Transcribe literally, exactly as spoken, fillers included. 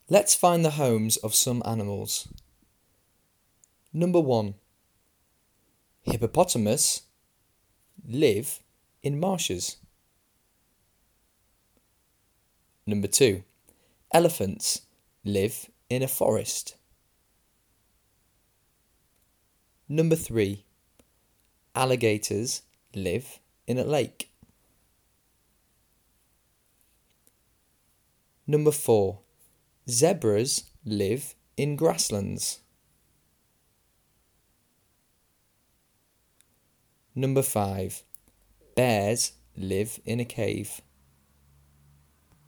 Let's find the homes of some animals. Number one. Hippopotamus live in marshes. Number two. Elephants live in a forest. Number three. Alligators live in a lake. Number four. Zebras live in grasslands. Number five. Bears live in a cave.